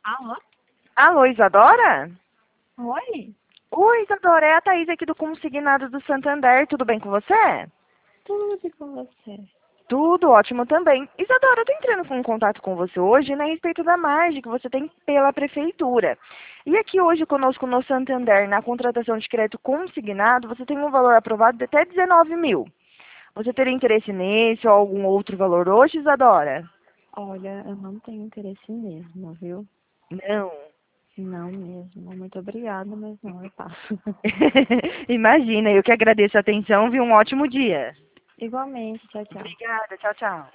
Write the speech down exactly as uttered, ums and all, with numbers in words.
Alô? Alô, Isadora? Oi? Oi, Isadora, é a Thaís aqui do Consignado do Santander. Tudo bem com você? Tudo com você. Tudo ótimo também. Isadora, eu tô entrando com um contato com você hoje, né, a respeito da margem que você tem pela prefeitura. E aqui hoje conosco no Santander, na contratação de crédito consignado, você tem um valor aprovado de até dezenove mil. Você teria interesse nesse ou algum outro valor hoje, Isadora? Olha, eu não tenho interesse mesmo, viu? Não. Não mesmo. Muito obrigada, mas não, eu passo. Imagina, eu que agradeço a atenção, viu? Um ótimo dia. Igualmente, tchau, tchau. Obrigada, tchau, tchau.